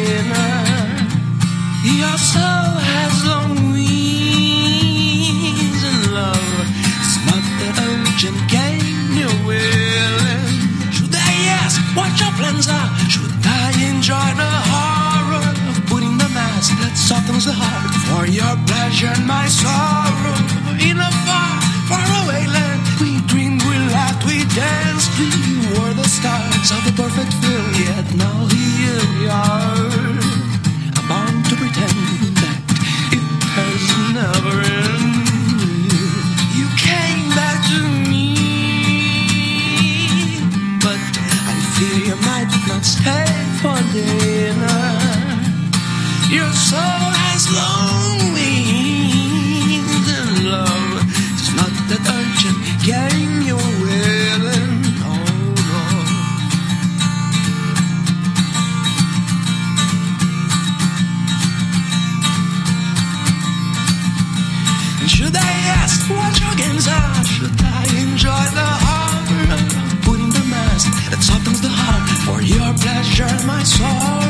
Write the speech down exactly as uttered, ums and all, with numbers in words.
dinner. Your soul has long wings, and love is not the urgent game you're willing. Should I ask what your plans are? Should I enjoy the horror of putting the mask that softens the heart for your pleasure and my sorrow? In a far, far away land, we dreamed, we laughed, we danced, we were the stars of the perfect film. Yet now here we are, bound to pretend that it has never ended. You came back to me, but I fear you might not stay for dinner. Your soul has long wings, and love is not that urgent game you're willing. Should I ask what your games are? Should I enjoy the horror of putting the mask that softens the heart for your pleasure and my sorrow?